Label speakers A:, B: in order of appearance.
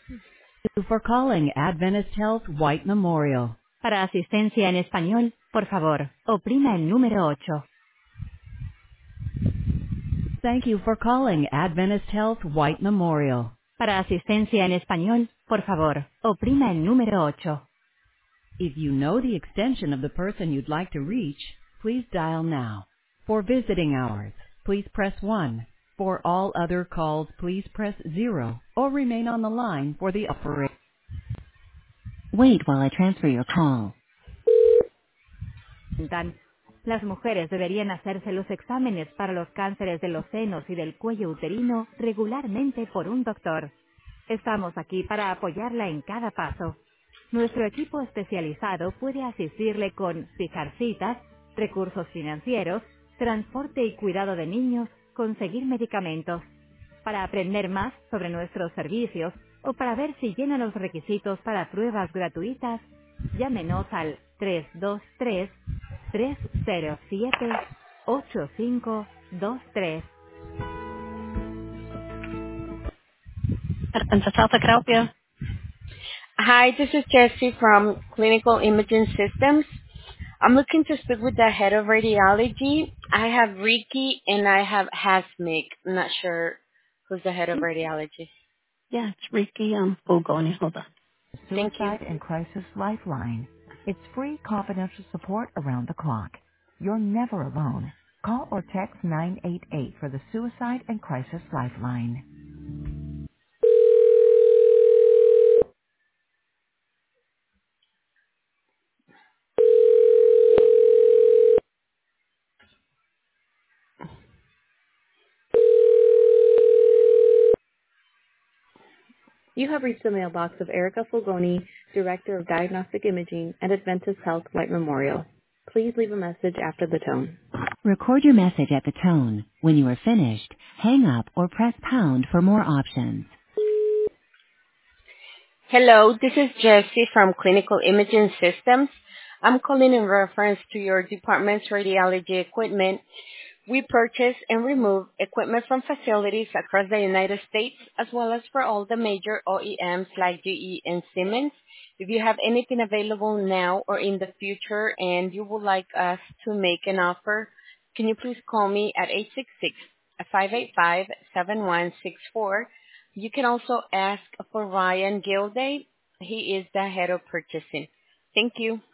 A: Thank you for calling Adventist Health White Memorial. Para asistencia en español, por favor, oprima el número 8. Thank you for calling Adventist Health White Memorial. Para asistencia en español, por favor, oprima el número 8. If you know the extension of the person you'd like to reach, please dial now. For visiting hours, please press 1. For all other calls, please press 0 or remain on the line for the operator. Wait while I transfer your call. Las mujeres deberían hacerse los exámenes para los cánceres de los senos y del cuello uterino regularmente por un doctor. Estamos aquí para apoyarla en cada paso. Nuestro equipo especializado puede asistirle con fijar citas, recursos financieros, transporte y cuidado de niños, conseguir medicamentos. Para aprender más sobre nuestros servicios o para ver si llena los requisitos para pruebas gratuitas, llámenos al 323-307-8523. Adventist Health, I can help you.
B: Hi, this is Jessie from Clinical Imaging Systems. I'm looking to speak with the head of radiology. I have Ricky and I have Hasmik. I'm not sure who's the head of radiology.
A: Yeah, it's Ricky. Fulgoni. Hold on.
B: Thank you.
A: Suicide and Crisis Lifeline. It's free confidential support around the clock. You're never alone. Call or text 988 for the Suicide and Crisis Lifeline.
C: You have reached the mailbox of Erica Fulgoni, Director of Diagnostic Imaging at Adventist Health White Memorial. Please leave a message after the tone.
A: Record your message at the tone. When you are finished, hang up or press pound for more options.
B: Hello, this is Jessie from Clinical Imaging Systems. I'm calling in reference to your department's radiology equipment. We purchase and remove equipment from facilities across the United States, as well as for all the major OEMs like GE and Siemens. If you have anything available now or in the future and you would like us to make an offer, can you please call me at 866-585-7164. You can also ask for Ryan Gilday. He is the head of purchasing. Thank you.